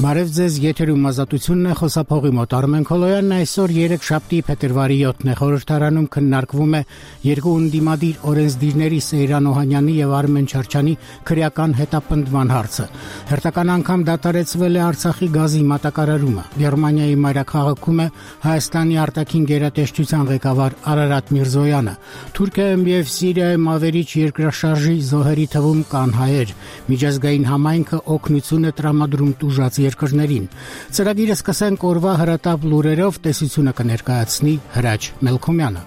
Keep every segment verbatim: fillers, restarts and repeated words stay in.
Բարև ձեզ, եթերում ազատությունն է, խոսափողի մոտ Արմեն Քոլոյանն այսօր երեքշաբթի փետրվարի յոթն է խորհրդարանում քննարկվում է երկու ընդդիմադիր օրենսդիրների Սեյրան Օհանյանի եւ Արմեն Չարչյանի քրեական հետապնդման հարցը։ Հերթական անգամ դադարեցվել է Արցախի գազի մատակարարումը։ Գերմանիայի մայրաքաղաքում է Հայաստանի արտաքին գերատեսչության ղեկավար Արարատ Միրզոյանը։ Թուրքիայում եւ Սիրիայում ավերիչ երկրաշարժի զոհերի թվում կան հայեր։ Միջազգային համայնքը օգնություն է տրամադրում տուժած երկրներին։ Ծրագիրը սկսենք օրվա հրատապ լուրերով, տեսությունը կներկայացնի Հրաչ Մելքոմյանը։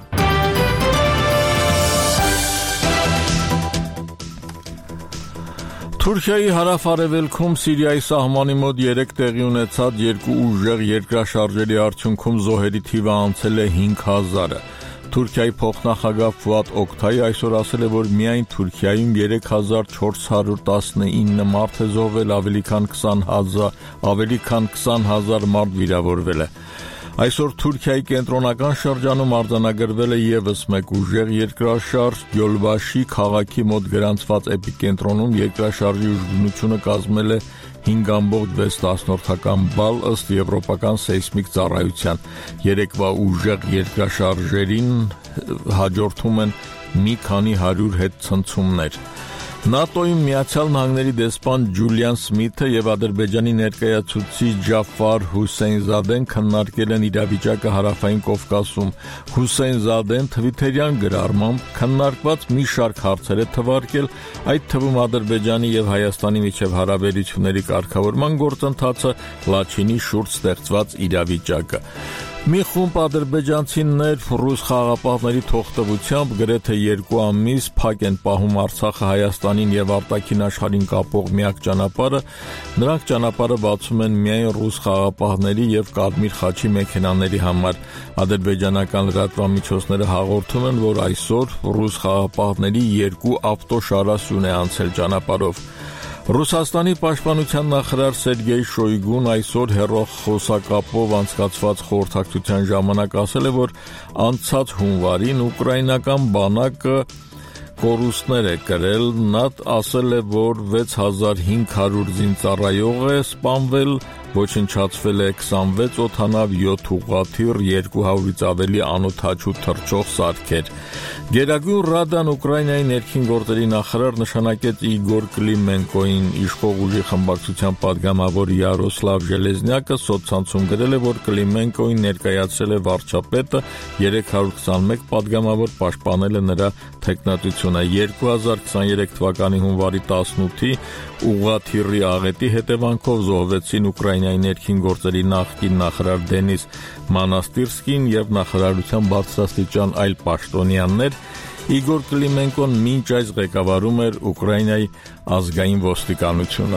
Թուրքիայի հարավ-արևելքում Սիրիայի սահմանի մոտ երեք տեղի ունեցած երկու ուժեղ երկրաշարժերի արդյունքում զոհերի թիվը անցել է հինգ հազարը։ Թուրքիայի փոխնախագահ Ֆուատ Օկտայի այսօր ասել է, որ միայն Թուրքիայում երեք հազար չորս հարյուր տասնինը մարդ է զոհվել, ավելի քան քսան հազար, ավելի քան քսան հազար մարդ վիրավորվել է։ Այսօր Թուրքիայի կենտրոնական շրջանում արձանագրվել է ևս մեկ ուժեղ երկրաշարժ, Գյոլբաշի քաղաքի մոտ գրանցված էպիկենտրոնում երկրաշարժի ուժգնությունը կազմել է հինգ ամբողջ վեց բալ ըստ եվրոպական սեյսմիկ ծառայության։ Երեկվա ուժեղ երկրաշարժերին հաջորդում են մի քանի հարյուր հետ ցնցումներ։ ՆԱՏՕ-ի Միացյալ Նահանգների դեսպան Ջուլիան Սմիթը եւ Ադրբեջանի ներկայացուցիչ Ջաֆար Հուսեյնզադեն քննարկել են իրավիճակը Հարավային Կովկասում։ Հուսեյնզադեն թվիթերյան գրառմամբ քննարկված մի շարք հարցեր է թվարկել, այդ թվում Ադրբեջանի եւ Հայաստանի միջև հարաբերությունների կարգավորման գործընթացը, Լաչինի շուրջ ստեղծված իրավիճակը։ Մի խումբ ադրբեջանցիներ ռուս խաղաղապահների թողտվությամբ գրեթե երկու ամիս փակ են պահում Արցախը Հայաստանին եւ արտաքին աշխարհին կապող միակ ճանապարհը, նրանք ճանապարհը բացում են միայն ռուս խաղաղապահների եւ Կադմիր խաչի մեքենաների համար։ Ադրբեջանական լրատվամիջոցները հաղորդում են, որ այսօր ռուս խաղաղապահների երկու ավտոշարասյուն է անցել ճանապարհով։ Ռուսաստանի պաշտպանության նախարար Սերգեյ Շոյգուն այսօր հեռախոսակապով անցկացված խորհրդակցության ժամանակ ասել է, որ անցած հունվարին ուկրաինական բանակը կորուստներ է կրել, նա ասել է, որ վեց հազար հինգ հարյուր զինծառայող է սպանվել, ոչնչացվել է քսանվեց օդանավ, յոթ ուղղաթիռ, երկու հարյուրից ավելի անօդաչու թռչող սարքեր։ Գերագույն Ռադան Ուկրաինայի ներքին գործերի նախարար նշանակեց Իգոր Կլիմենկոին, իշխող ուժի խմբակցության падգամավոր Յարոսլավ Ժելեզնյակը սոցցանցում գրել է, որ Կլիմենկոին ներկայացրել է վարչապետը, երեք հարյուր քսանմեկ падգամավոր պաշտպանել է նրա թեկնածությունը։ երկու հազար քսաներեք թվականի հունվարի տասնութի ուղղաթիռի աղետի հետևանքով զոհվեցին Ուկրաինայի ներքին գործերի նախկին նախարար Դենիս Մանաստիրսկին եւ նախարարության բարձրաստիճան այլ պաշտոնյաներ։ Իգոր Կլիմենկոն մինչ այս ղեկավարում էր Ուկրաինայի ազգային ոստիկանությունը։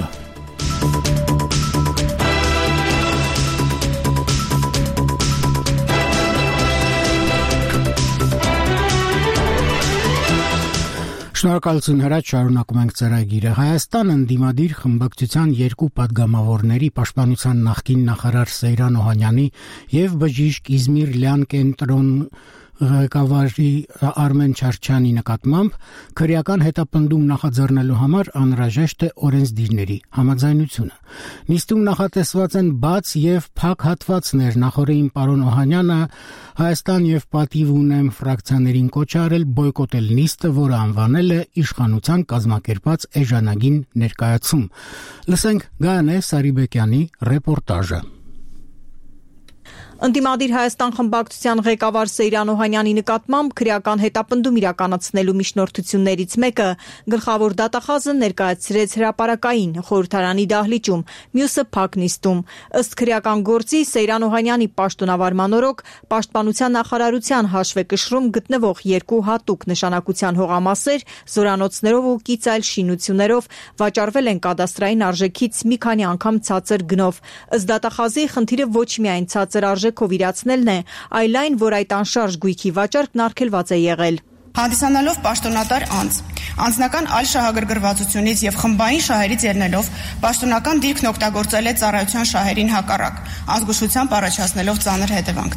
Շնորհակալություն Հրաչ, շարունակում ենք ծրագիրը։ Հայաստան ընդդիմադիր խմբակցության երկու падգամավորների պաշտպանության նախկին նախարար Սեյրան Օհանյանի եւ բժիշկ Իզմիր Լյան կենտրոն ղեկավարի Արմեն Չարչյանի նկատմամբ քրեական հետապնդում նախաձեռնելու համար անհրաժեշտ է օրենսդիրների համաձայնությունը։ Նիստում նախատեսված են բաց եւ փակ հատվածներ։ Նախորդին պարոն Օհանյանը Հայաստան եւ Պատիվ ունեմ ֆրակցիաներին կոչ արել բոյկոտել նիստը, որը անվանել է իշխանության կազմակերպած էժանագին ներկայացում։ Լսենք Գայանե Սարիբեկյանի ռեպորտաժը։ Ընդդիմադիր Հայաստան խմբակցության ղեկավար Սեյրան Օհանյանի նկատմամբ քրեական հետապնդում իրականացնելու միջնորդություններից մեկը գլխավոր դատախազը ներկայացրեց հրապարակային խորհրդարանի դահլիճում, մյուսը փակ նիստում։ Ըստ քրեական գործի Սեյրան Օհանյանի պաշտոնավարման օրոք պաշտպանության նախարարության հաշվեկշռում գտնվող երկու հատուկ նշանակության հողամասեր զորանոցներով ու կից այլ շինություններով վաճառվել են կադաստրային արժեքից մի քանի անգամ ցածր գնով։ Ըստ դատախազի խնդիրը ոչ միայն ցածր արժեք իրացնելն է, այլ այն, որ այդ անշարժ գույքի վաճառքն արգելված է եղել։ Հանդիսանալով պաշտոնատար անձ, անձնական այլ շահագրգռվածությունից եւ խմբային շահերից ելնելով, պաշտոնական դիրքն օգտագործել է ծառայության շահերին հակառակ, ազգուշությամբ առաջացնելով ծանր հետևանքներ։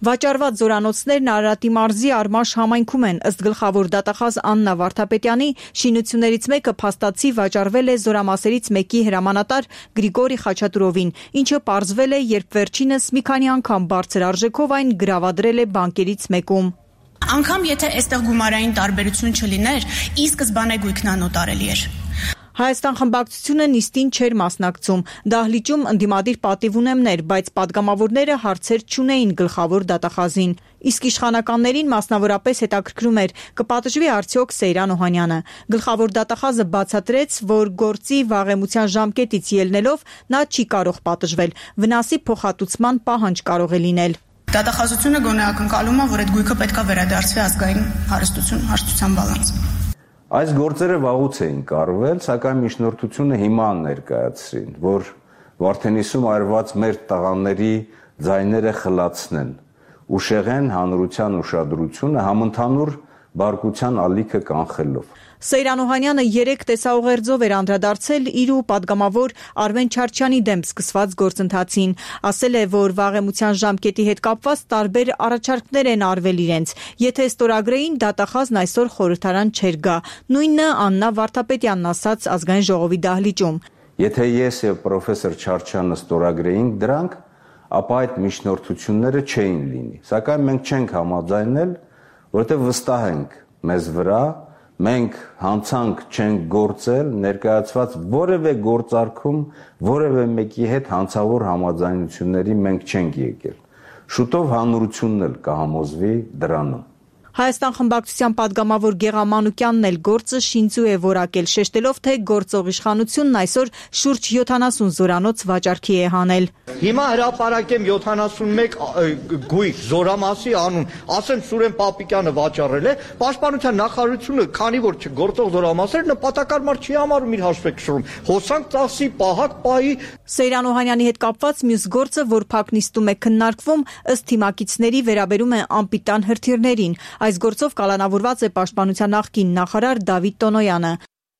Վաճառված զորանոցներն Արարատի մարզի Արմաշ համայնքում են, ըստ գլխավոր դատախազ Աննա Վարդապետյանի, շինություններից մեկը փաստացի վաճառվել է զորամասերից մեկի հրամանատար Գրիգորի Խաչատուրովին, ինչը պարզվել է, երբ վերջինս մի քանի անգամ բարձր արժեքով այն գրավադրել է բանկերից մեկում։ Անգամ եթե այստեղ գումարային տարբերություն չլիներ, ի սկզբանե գույքն անոտարելի էր։ Հայաստան խմբակցությունը նիստին չէր մասնակցում, դահլիճում ընդդիմադիր պատիվ ունեմներ, բայց պատգամավորները հարցեր չունեին գլխավոր դատախազին։ Իսկ իշխանականներին մասնավորապես հետաքրքրում էր՝ կպատժվի արդյոք Սեյրան Օհանյանը։ Գլխավոր դատախազը բացատրեց, որ գործի վաղեմության ժամկետից ելնելով նա չի կարող պատժվել, վնասի փոխհատուցման պահանջ կարող է լինել։ Դատախազությունը գոնե ակնկալում է, որ այդ գույքը պետք է վերադարձվի ազգային հարստություն հաշտության բալանս։ Այս գործերը վաղուց էին կարվել, սակայն միջնորդությունը հիմա ներկայացրին, որ Վարդենիսում այրված մեր տղաների ձայները խլացնեն, ուշեղեն հանրության ուշադրությունը համընդհանուր բարկության ալիքը կանխելով։ Սեյրան Օհանյանը երեք տեսաուղերձով էր անդրադարձել իր ու պատգամավոր Արմեն Չարչյանի դեմ սկսված գործընթացին, ասել է, որ վաղեմության ժամկետի հետ կապված տարբեր առաջարկներ են արվել իրենց, եթե ստորագրեին դատախազն այսօր խորհրդարան չէր գա, նույնը Աննա Վարդապետյանն ասաց ազգային ժողովի դահլիճում։ Եթե ես եւ պրոֆեսոր Չարչյանը ստորագրեինք դրանք, ապա այդ միջնորդությունները չէին լինի, սակայն մենք չենք համաձայնել, որովհետեւ վստահ ենք մեզ վրա, մենք հանցանք չենք գործել, ներկայացված որևէ գործարքում որևէ մեկի հետ հանցավոր համաձայնությունների մենք չենք եկել։ Շուտով հանրությունն էլ կհամոզվի դրանում։ Հայաստան խմբակցության պատգամավոր Գեղամ Մանուկյանն էլ գործը շինծու է որակել, շեշտելով, թե գործող իշխանությունն այսօր շուրջ յոթանասուն զորանոց վաճառքի է հանել։ Հիմա հրապարակեմ յոթանասունմեկ գույք զորամասի անուն, ասեմ Սուրեն Պապիկյանը վաճառել է, Պաշտպանության նախարարությունը, քանի որ գործող զորամասեր նպատակարար չի համարում իր հաշվեկշռում, հոսանք ծախսի, պահակ պահի։ Սեյրան Օհանյանի հետ կապված մյուս գործը, որ փակ նիստում է քննարկվում, ըստ թիմակիցների վերաբերում է անպիտան հրթիռներին։ Այս գործով կալանավորված է Պաշտպանության նախկին նախարար Դավիթ Տոնոյանը։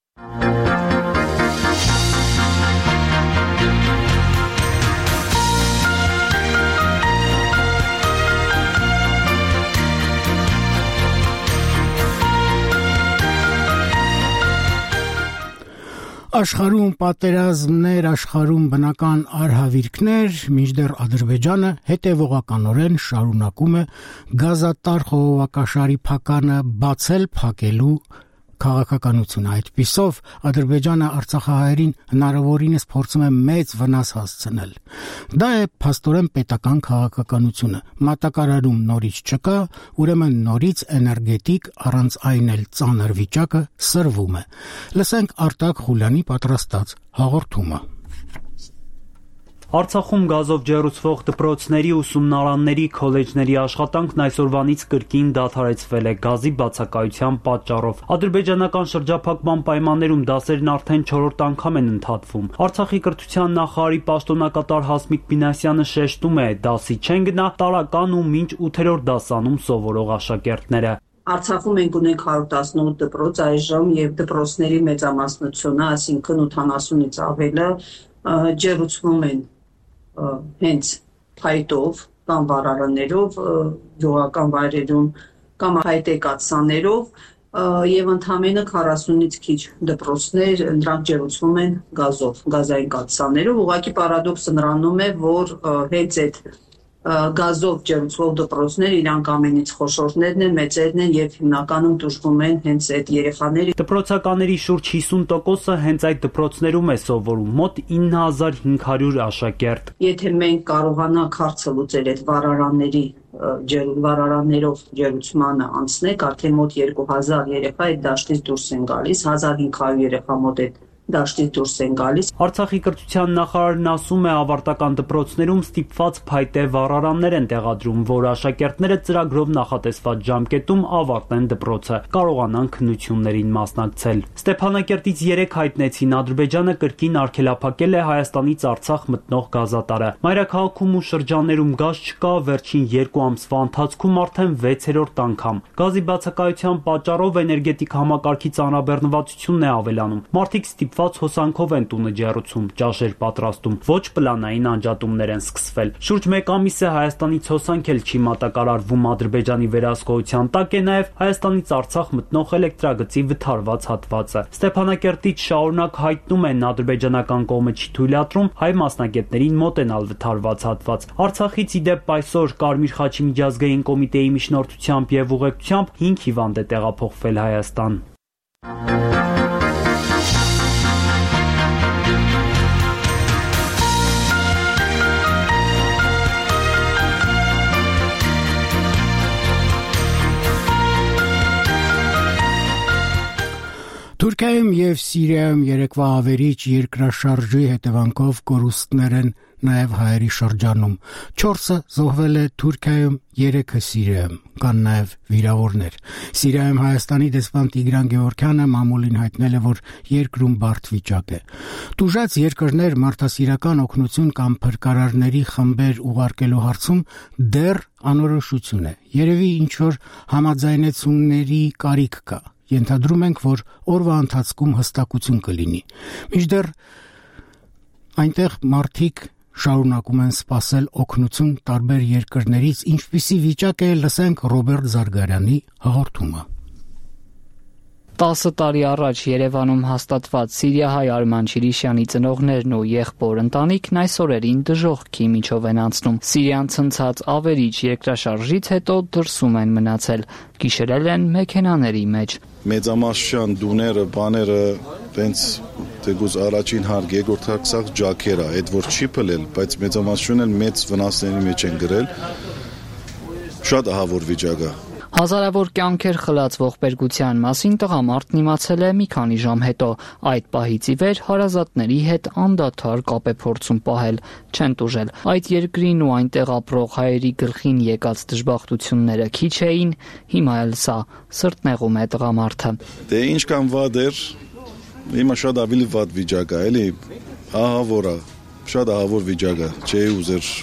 Աշխարհում պատերազմներ, աշխարհում բնական արհավիրքներ, մինչդեռ Ադրբեջանը հետևողականորեն շարունակում է գազատար խողովակաշարի փականը բացել փակելու քաղաքականությունը։ Այդպիսով Ադրբեջանը արցախահայերին հնարավորինս փորձում է մեծ վնաս հասցնել։ Դա է փաստորեն պետական քաղաքականությունը։ Մատակարարում նորից չկա, ուրեմն նորից էներգետիկ առանց այն էլ ծանր վիճակը սրվում է։ Լսենք Արտակ Խուլյանի պատրաստած հաղորդումը։ Արցախում գազով ջեռուցվող դպրոցների, ուսումնարանների, քոլեջների աշխատանքն այսօրվանից կրկին դադարեցվել է գազի բացակայության պատճառով։ Ադրբեջանական շրջափակման պայմաններում դասերն արդեն չորրորդ անգամ են ընդհատվում։ Արցախի կրթության նախարարի պաշտոնակատար Հասմիկ Բինասյանը շեշտում է, դասի չեն գնա տարական ու մինչ ութերորդ դասանում սովորող աշակերտները։ Արցախում ենք ունենք հարյուր տասնութ դպրոց այժմ եւ դպրոցների մեծամասնությունը, այսինքն ութանասունից ավելը ջեռուցվում են հենց փայտով կամ վառարաններով, գյուղական վայրերում կամ հայտեկացաներով եւ ընդամենը քառասունից քիչ դպրոցներ նրանք ջեռուցվում են գազով, գազային կաթսաներով։ Ուղղակի պարադոքսը նրանում է, որ հենց այդ գազով ջեռուցվող դպրոցները իրանք ամենից խոշորներն են, մեծերն են եւ հիմնականում դժվում են հենց այդ երեխաները։ Դպրոցականների շուրջ հիսուն տոկոսը հենց այդ դպրոցներում է սովորում, մոտ ինը հազար հինգ հարյուր աշակերտ։ Եթե մենք կարողանանք հարցը լուծել այդ վառարանների վառարաններով ջեռուցմանը անցնենք, արդեն մոտ երկու հազար երեխա այդ դաշտից դուրս են գալիս, հազար հինգ հարյուր երեխա մոտ այդ դաշտից դուրս են գալիս։ Արցախի կրթության նախարարն ասում է, ավարտական դպրոցներում ստիպված փայտե վառարաններ են տեղադրում, որ աշակերտները ծրագրով նախատեսված ժամկետում ավարտեն դպրոցը, կարողանան քննություններին մասնակցել։ Ստեփանակերտից երեք հայտնեցին, Ադրբեջանը կրկին արգելափակել է Հայաստանից Արցախ մտնող գազատարը։ Մայրաքաղաքում ու շրջաներում գազ չկա, վերջին երկու ամսվա ընթացքում արդեն վեցերորդ անգամ։ Գազի բացակայության պատճառով էներգետիկ համակարգի ծանրաբեռնվածությունն է ավելանում։ Մարդիկ ստիպված կապված հոսանքով են տունը ջեռուցում, ճաշեր պատրաստում, ոչ պլանային անջատումներ են սկսվել։ Շուրջ մեկ ամիս է Հայաստանից հոսանք էլ չի մատակարարվում, Ադրբեջանի վերահսկողության տակ է նաև Հայաստանից Արցախ մտնող էլեկտրագծի վթարված հատվածը։ Ստեփանակերտից շարունակ հայտնում են ադրբեջանական կողմը չի թույլատրում հայ մասնագետներին մոտենալ վթարված հատված։ Արցախից ի դեպ այսօր Կարմիր խաչի միջազգային կոմիտեի միջնորդությամբ եւ ուղեկցությամբ հինգ հիվանդ է տեղափոխվել Հայաստան։ Թուրքիայում եւ Սիրիայում երեկվա ավերիչ երկրաշարժի հետևանքով կորուստներ են նաև հայերի շրջանում։ չորսը զոհվել է Թուրքիայում, երեքը Սիրիայում, կան նաև վիրավորներ։ Սիրիայում Հայաստանի դեսպան Տիգրան Գևորգյանը մամուլին հայտնել է, որ երկրում բարդ վիճակ է։ Տուժած երկրներ մարդասիրական օգնություն կամ փրկարարների խմբեր ուղարկելու հարցում դեռ անորոշություն է։ Երևի ինչ-որ համաձայնեցումների կարիք կա։ Ենթադրում ենք, որ օրվա ընթացքում հստակություն կլինի։ Մինչդեռ այնտեղ մարդիկ շարունակում են սպասել օգնություն տարբեր երկրներից, ինչպիսի վիճակ է, լսենք Ռոբերտ Զարգարյանի հաղորդումը։ տասը տարի առաջ Երևանում հաստատված սիրիահայ Արման Չիրիշյանի ծնողներն ու եղբոր ընտանիքն այս օրերին դժոխքի միջով են անցնում։ Սիրիան ցնցած ավերիչ երկրաշարժից հետո դրսում են մնացել, գիշերել են մեքենաների մեջ։ Մեծամասնության դուները, բաները, տենց դեգուզ առաջին հարկ, երկրորդ հարկ սաղ ջաքեր է, այդ որ չի փլել, բայց մեծամասնությունն էլ մեծ վնասների մեջ են գրել։ Շատ ահավոր վիճակ է։ Հազարավոր կյանքեր խլացվող բերգության մասին տղամարդն իմացել է մի քանի ժամ հետո։ Այդ պահից ի վեր հարազատների հետ անդադար կապ է փորձում պահել, չեն տուժել։ Այդ երկրին ու այնտեղ ապրող հայերի գլխին եկած դժբախտությունները քիչ էին, հիմա էլ սա սրտնեղում է տղամարդը։ Դե ինչ կան վատ էր, հիմա շատ ավելի վատ վիճակ է, էլի, ահավոր է, շատ ահավոր վիճակ է, չէի ուզեր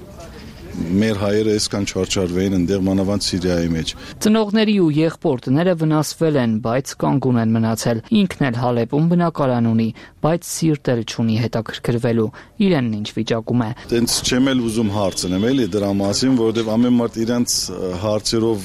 մեր հայերը այսքան չարչարվեին ընդեղ մանավանդ Սիրիայի մեջ։ Ծնողների ու եղբոր տները վնասվել են, բայց կանգուն են մնացել։ Ինքն էլ Հալեպում բնակարան ունի, բայց սիրտ էլ չունի հետաքրքրվելու։ Իրենն ինչ վիճակում է։ Տենց չեմ էլ ուզում հարցնեմ էլի դրա մասին, որովհետև ամեն մարդ իրենց հարցերով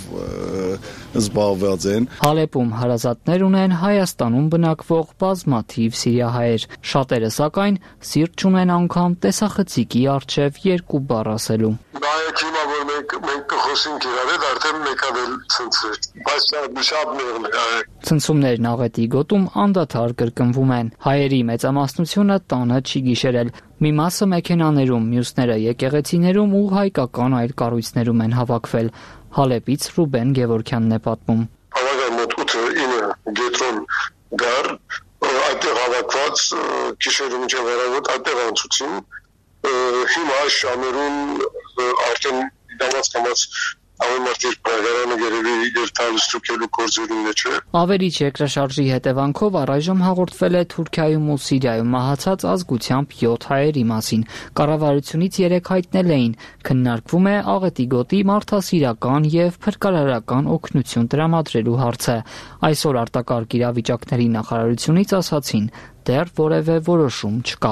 զբաղված են։ Հալեպում հարազատներ ունեն Հայաստանում բնակվող բազմաթիվ սիրիահայեր։ Շատերը սակայն սիրտ չունեն անգամ տեսախցիկի առջև երկու բառ ասելու։ Նայեք հիմա որ մենք մենք կխոսենք իրար հետ արդեն մեկան էլ ցնցեր, բայց շատ մեղմ է։ Ցնցումներն աղետի գոտում անդադար կրկնվում են։ Հայերի մեծամասնությունը տանը չի գիշերել։ Մի մասը մեքենաներում, մյուսները եկեղեցիներում ու հայկական այլ կառույցներում են հավաքվել։ Հալեպից Ռուբեն Գևորգյանն է պատմում։ Հավաքա մոտ ութը գետրոն գար, այդտեղ հավաքված գիշերում մինչև վերավոտ այդտեղ անցուցին։ Հիմա այս շաներուն արդեն դամած կամած ավեմարտիր պրագարանը գերևի երթալստուկելու կորձերին մեջ է։ Ավերիչ երկրաշարժի հետևանքով առայժմ հաղորդվել է Թուրքիայում ու Սիրիայում մահացած ազգությամբ յոթ հայերի մասին։ Կառավարությունից երեք հայտնել էին, քննարկվում է աղետի գոտի մարդասիրական եւ փրկարարական օգնություն տրամադրելու հարցը։ Այսօր արտակարգ իրավիճակների նախարարությունից ասացին, դեռ որևէ որոշում չկա։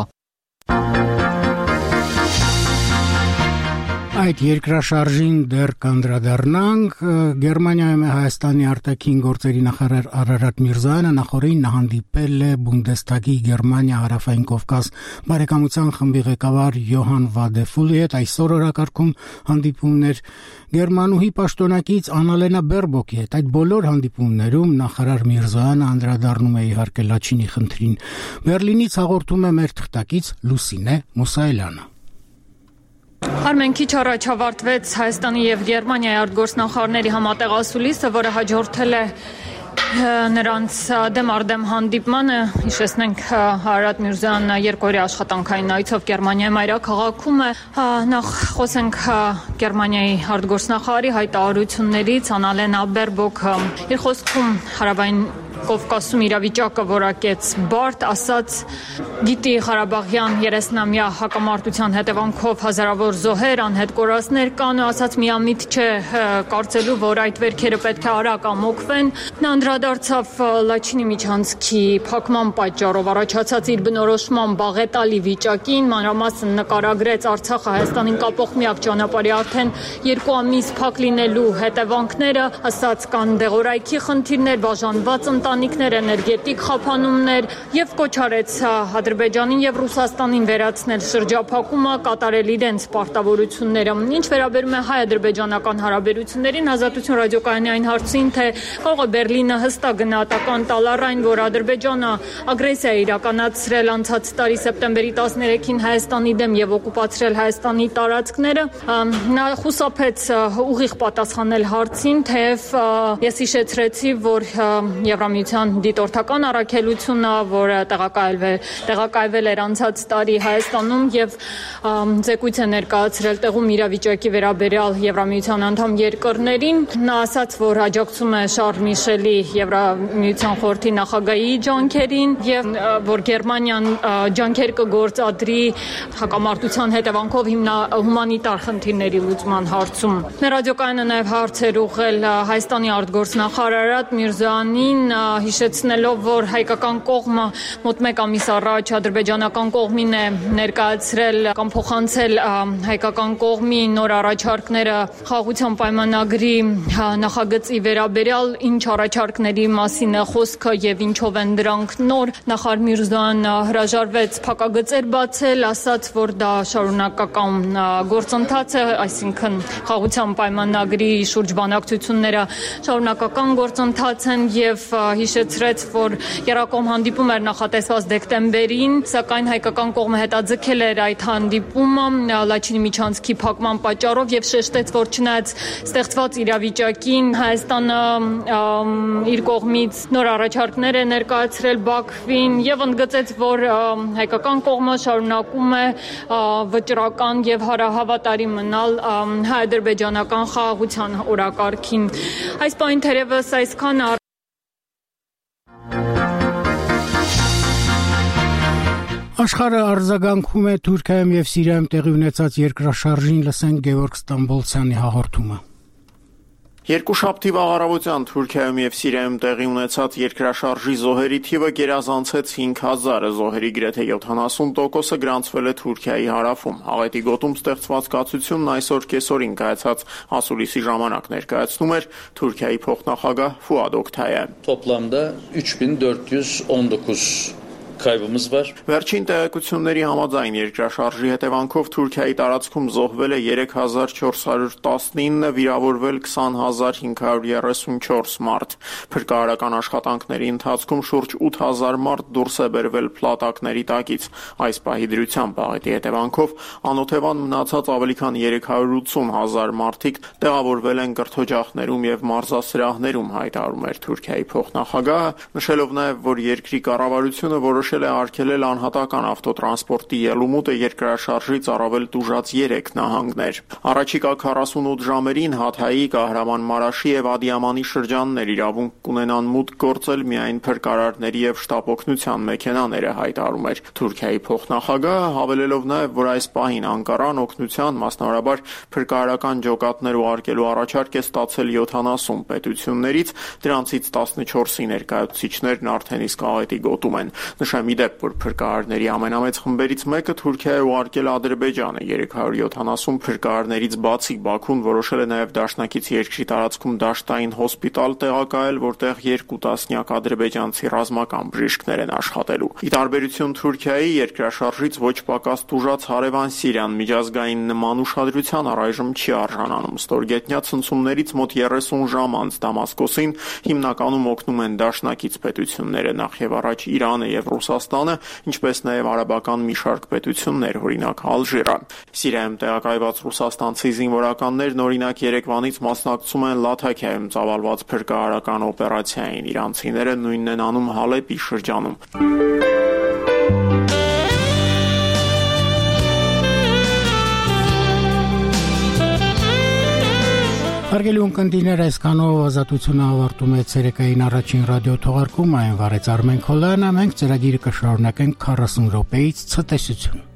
Այդ երկրաշարժին դեռ կանդրադառնանք։ Գերմանիայում է Հայաստանի արտաքին գործերի նախարար Արարատ Միրզոյանը նախորդին հանդիպել է Բունդեսթագի Գերմանիա Հարավային Կովկաս բարեկամության խմբի ղեկավար Յոհան Վադեֆուլի հետ այսօր օրակարգում հանդիպումներ Գերմանուհի պաշտոնակից Անալենա Բերբոկի հետ։ Այդ բոլոր հանդիպումներում նախարար Միրզոյանը անդրադառնում է իհարկե Լաչինի խնդրին։ Բերլինից հաղորդում է մեր թղթակից Լուսինե Մուսայելյանը։ Արմեն քիչ առաջ ավարտվեց Հայաստանի եւ Գերմանիայի արտգործնախարարների համատեղասուլիսը, որը հաջորդել է նրանց դեմ արդեմ հանդիպմանը։ Հիշեցնենք, Արարատ Միրզոյանը երկօրյա աշխատանքային այցով Գերմանիայի մայրաքաղաքում է։ Նախ խոսենք Գերմանիայի արտգործնախարարի հայտարարություններից։ Անալենա Բերբոկը իր խոսքում հարավային Կովկասում իրավիճակը որակեց բարդ, ասաց գիտի Ղարաբաղյան երեսնամյա հակամարտության հետևանքով հազարավոր զոհեր, անհետ կորածներ կան ու ասաց միամիտ չէ կարծելու, որ այդ վերքերը պետք է արագ ամոկվեն։ Նա անդրադարձավ Լաչինի միջանցքի փակման պատճառով առաջացած իր բնորոշման բաղետալի վիճակին, մանրամասն նկարագրեց Արցախը Հայաստանին կապող միակ ճանապարհի արդեն երկու ամիս փակ լինելու հետևանքները, ասաց կան դեղորայքի խնդիրներ, բաժանված ընտանիքներ, էներգետիկ խափանումներ եւ կոչ արեց Ադրբեջանին եւ Ռուսաստանին վերացնել շրջափակումը, կատարել իրենց պարտավորությունները։ Ինչ վերաբերում է հայ-ադրբեջանական հարաբերություններին, Ազատություն ռադիոկայանի այն հարցին, թե կարող է Բերլինը հստակ գնահատական տալ այն, որ Ադրբեջանը ագրեսիա է իրականացրել անցած տարի սեպտեմբերի տասներեքին Հայաստանի դեմ եւ օկուպացրել Հայաստանի տարածքները, նա խուսափեց ուղիղ պատասխանել հարցին, թեև ես հիշեցրեցի, որ Եվրամիության դիտորդական առաքելությունը, որը տեղակայվել տեղակայվել էր անցած տարի Հայաստանում եւ զեկույց է ներկայացրել տեղում իրավիճակի վերաբերյալ Եվրամիության անդամ երկրներին, նա ասաց, որ աջակցում է Շարլ Միշելի Եվրամիության խորհրդի նախագահի ջանքերին եւ որ Գերմանիան ջանքեր կգործադրի հակամարտության հետևանքով հիմնա հումանիտար խնդիրների լուծման հարցում։ Մեր ռադիոկայանը նաեւ հարցեր ուղղել Հայաստանի արտգործնախարար Արարատ Միրզոյանին, հիշեցնելով, որ հայկական կողմը մոտ մեկ ամիս առաջ ադրբեջանական կողմին է ներկայացրել կամ փոխանցել հայկական կողմի նոր առաջարկները խաղաղության պայմանագրի նախագծի վերաբերյալ, ինչ առաջարկների մասին է խոսքը եւ ինչով են դրանք նոր։ Նախարար Միրզոյան հրաժարվեց փակագծեր բացել, ասաց, որ դա շարունակական գործընթաց է, այսինքն խաղաղության պայմանագրի շուրջ բանակցությունները շարունակական գործընթաց են եւ հիշեցրեց, որ երակոմ հանդիպում էր նախատեսված դեկտեմբերին, սակայն հայկական կողմը հետաձգել էր այդ հանդիպումը Լաչինի միջանցքի փակման պատճառով եւ շեշտեց, որ չնայած ստեղծված իրավիճակին Հայաստանը իր կողմից նոր առաջարկներ է ներկայացրել Բաքվին եւ ընդգծեց, որ հայկական կողմը շարունակում է վճռական եւ հարահավատարի մնալ հայ-ադրբեջանական խաղաղության օրակարգին։ Այս պայն թերևս այսքան Աշխարհը արձագանքում է Թուրքիայում եւ Սիրիայում տեղի ունեցած երկրաշարժին, լսենք Գևորգ Ստամբոլցյանի հաղորդումը։ Երկուշաբթի վաղարավոտյան Թուրքիայում եւ Սիրիայում տեղի ունեցած երկրաշարժի զոհերի թիվը գերազանցեց հինգ հազարը, զոհերի գրեթե յոթանասուն տոկոսը գրանցվել է Թուրքիայի հարավում։ Աղետի գոտում ստեղծված կացությունն այսօր կեսօրին կայացած ասուլիսի ժամանակ ներկայացնում էր Թուրքիայի փոխնախագահ Ֆուադ Օկթայան։ Toplamda üç bin dört yüz on dokuz kaybımız var. Վերջին տեղեկությունների համաձայն երկրաշարժի հետևանքով Թուրքիայի տարածքում զոհվել է երեք հազար չորս հարյուր տասնինը, վիրավորվել քսան հազար հինգ հարյուր երեսունչորս մարդ։ Փրկարարական աշխատանքների ընթացքում շուրջ ութ հազար մարդ դուրս է բերվել փլատակների տակից։ Այս պահի դրությամբ աղետի հետևանքով անօթևան մնացած ավելի քան երեք հարյուր ութսուն հազար մարդիկ տեղավորվել են կրթօջախներում եւ մարզասրահներում, հայտարարում էր Թուրքիայի փոխնախագահը, նշելով նաեւ, որ երկրի կառավարությունը որոշել է արգելել անհատական ավտոտրանսպորտի ելումուտը երկրաշարժից առավել տուժած երեք նահանգներ։ Առաջիկա քառասունութ ժամերին Հաթայի, Կահրամանմարաշի եւ Ադիամանի շրջաններ իրավունք կունենան մուտք գործել միայն փրկարարների եւ շտապօգնության մեքենաները, հայտարարում էր Թուրքիայի փոխնախագահը, հավելելով նաեւ, որ այս պահին Անկարան օգնության, մասնավորաբար փրկարարական ջոկատներ ուղարկելու առաջարկ է ստացել յոթանասուն պետություններից, դրանցից տասնչորսի ներկայացուցիչներն արդեն իսկ աղետի գոտում են։ Նշեմ ի դեպ, որ փրկարարների ամենամեծ խմբերից մեկը Թուրքիա է ուղարկել Ադրբեջանը, երեք հարյուր յոթանասուն փրկարարներից բացի Բաքուն որոշել է նաև դաշնակից երկրի տարածքում դաշտային հոսպիտալ տեղակայել, որտեղ երկու տասնյակ ադրբեջանցի ռազմական բժիշկներ են աշխատելու։ Ի տարբերություն Թուրքիայի, երկրաշարժից ոչ պակաս տուժած հարևան Սիրիան միջազգային նման ուշադրության առայժմ չի արժանանում։ Ստորգետնյա ցնցումներից մոտ երեսուն ժամ անց Դամասկոսին հիմնականում օգնում են դաշնակից պետությունները, նախ եւ առաջ Իրանը եւ Ռուսաստանը, ինչպես նաեւ արաբական մի շարք պետություններ, օրինակ Ալժիրը։ Սիրիայում տեղակայված ռուսաստանցի զինվորականներն օրինակ Երևանից մասնակցում են Լաթաքիայում ծավալված փրկարարական օպերացիային, իրանցիները նույնն են անում Հալեպի շրջանում։ Հարգելի Սիրուն կնդիներ, այսքանով ազատությունը ավարտում է ցերեկային առաջին ռադիո թողարկումը, այն վարեց Արմեն Քոլյանը, մենք ծրագիրը կշարունակենք քառասուն րոպեից ցտեսություն։